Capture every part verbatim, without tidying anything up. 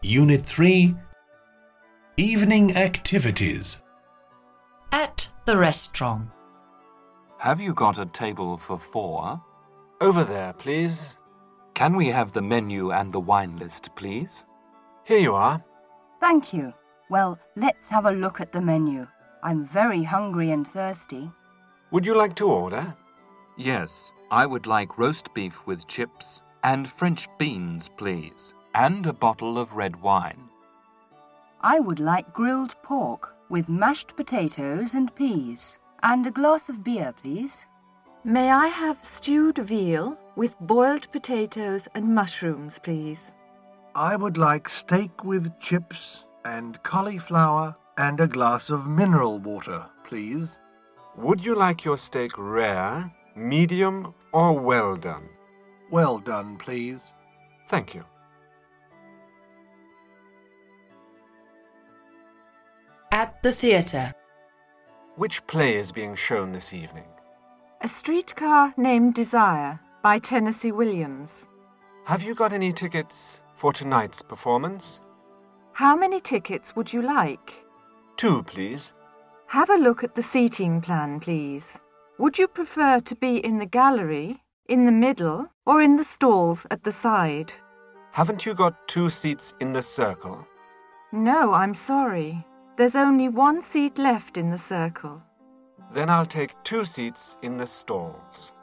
Unit three, Evening Activities. At the restaurant. Have you got a table for four? Over there, please. Can we have the menu and the wine list, please? Here you are. Thank you. Well, let's have a look at the menu. I'm very hungry and thirsty. Would you like to order? Yes, I would like roast beef with chips and French beans, please, and a bottle of red wine. I would like grilled pork with mashed potatoes and peas, and a glass of beer, please. May I have stewed veal with boiled potatoes and mushrooms, please? I would like steak with chips and cauliflower and a glass of mineral water, please. Would you like your steak rare, medium, or well done? Well done, please. Thank you. At the theatre. Which play is being shown this evening? A Streetcar Named Desire by Tennessee Williams. Have you got any tickets for tonight's performance? How many tickets would you like? Two, please. Have a look at the seating plan, please. Would you prefer to be in the gallery, in the middle, or in the stalls at the side? Haven't you got two seats in the circle? No, I'm sorry. There's only one seat left in the circle. Then I'll take two seats in the stalls.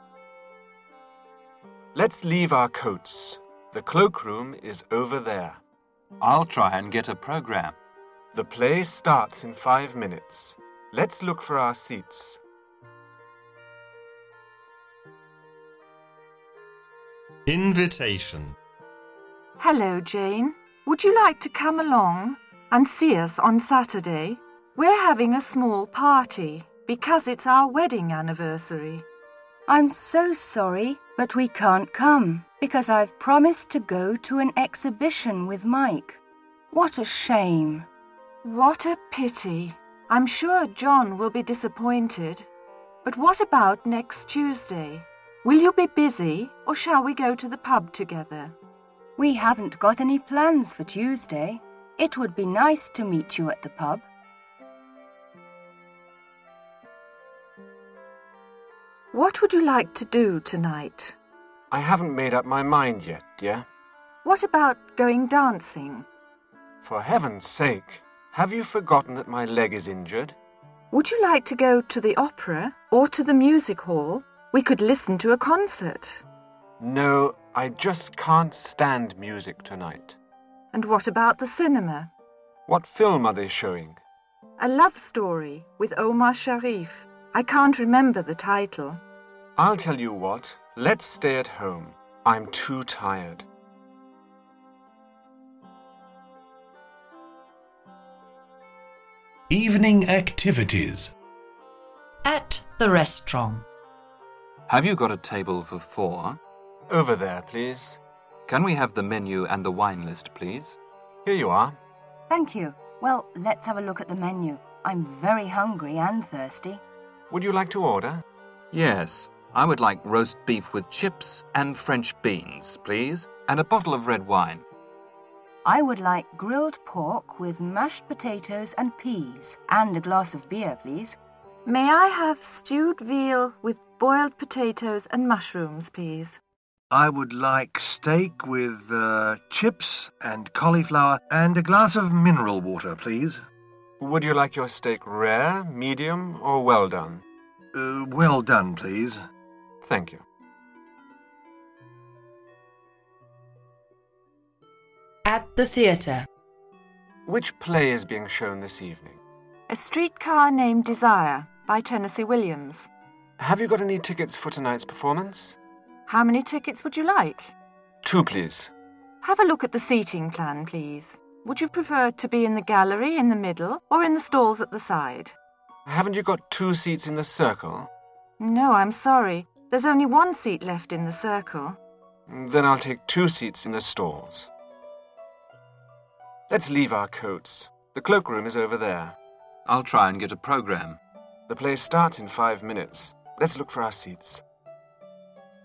Let's leave our coats. The cloakroom is over there. I'll try and get a program. The play starts in five minutes. Let's look for our seats. Invitation. Hello, Jane. Would you like to come along and see us on Saturday? We're having a small party because it's our wedding anniversary. I'm so sorry, but we can't come because I've promised to go to an exhibition with Mike. What a shame. What a pity. I'm sure John will be disappointed. But what about next Tuesday? Will you be busy, or shall we go to the pub together? We haven't got any plans for Tuesday. It would be nice to meet you at the pub. What would you like to do tonight? I haven't made up my mind yet, dear. What about going dancing? For heaven's sake, have you forgotten that my leg is injured? Would you like to go to the opera or to the music hall? We could listen to a concert. No, I just can't stand music tonight. And what about the cinema? What film are they showing? A love story with Omar Sharif. I can't remember the title. I'll tell you what, let's stay at home. I'm too tired. Evening Activities. At the restaurant. Have you got a table for four? Over there, please. Can we have the menu and the wine list, please? Here you are. Thank you. Well, let's have a look at the menu. I'm very hungry and thirsty. Would you like to order? Yes, I would like roast beef with chips and French beans, please, and a bottle of red wine. I would like grilled pork with mashed potatoes and peas, and a glass of beer, please. May I have stewed veal with boiled potatoes and mushrooms, please? I would like steak with uh, chips and cauliflower and a glass of mineral water, please. Would you like your steak rare, medium, or well done? Uh, well done, please. Thank you. At the theatre. Which play is being shown this evening? A Streetcar Named Desire by Tennessee Williams. Have you got any tickets for tonight's performance? How many tickets would you like? Two, please. Have a look at the seating plan, please. Would you prefer to be in the gallery in the middle or in the stalls at the side? Haven't you got two seats in the circle? No, I'm sorry. There's only one seat left in the circle. Then I'll take two seats in the stalls. Let's leave our coats. The cloakroom is over there. I'll try and get a program. The play starts in five minutes. Let's look for our seats.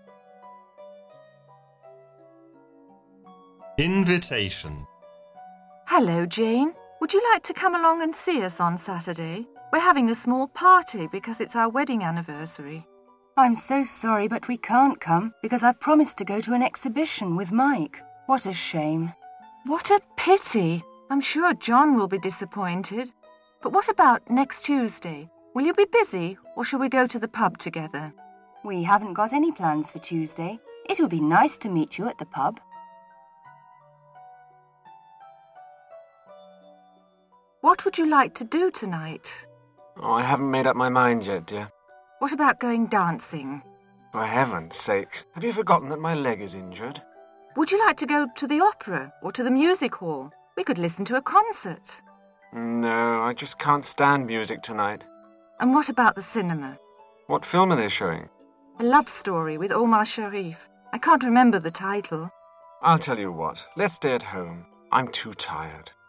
Invitation. Hello, Jane. Would you like to come along and see us on Saturday? We're having a small party because it's our wedding anniversary. I'm so sorry, but we can't come because I've promised to go to an exhibition with Mike. What a shame. What a pity. I'm sure John will be disappointed. But what about next Tuesday? Will you be busy, or shall we go to the pub together? We haven't got any plans for Tuesday. It would be nice to meet you at the pub. What would you like to do tonight? Oh, I haven't made up my mind yet, dear. What about going dancing? For heaven's sake, have you forgotten that my leg is injured? Would you like to go to the opera or to the music hall? We could listen to a concert. No, I just can't stand music tonight. And what about the cinema? What film are they showing? A love story with Omar Sharif. I can't remember the title. I'll tell you what, let's stay at home. I'm too tired.